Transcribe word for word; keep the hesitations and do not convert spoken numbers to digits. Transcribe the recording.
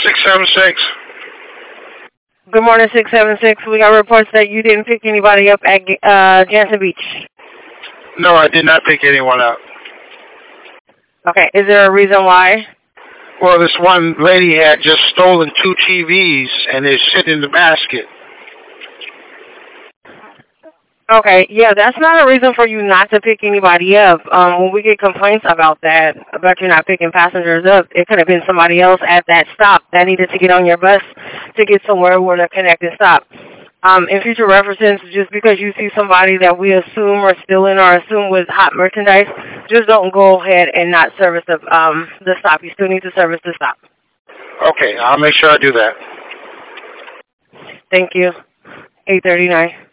six seven six. Good morning, six seven six. We got reports that you didn't pick anybody up at uh, Jansen Beach. No, I did not pick anyone up. Okay, is there a reason why? Well, this one lady had just stolen two T Vs and they're sitting in the basket. Okay, yeah, that's not a reason for you not to pick anybody up. Um, when we get complaints about that, about you not picking passengers up, it could have been somebody else at that stop that needed to get on your bus to get somewhere where the connected stop. Um, in future references, just because you see somebody that we assume are still in or assume with hot merchandise, just don't go ahead and not service the, um, the stop. You still need to service the stop. Okay, I'll make sure I do that. Thank you. eight thirty-nine.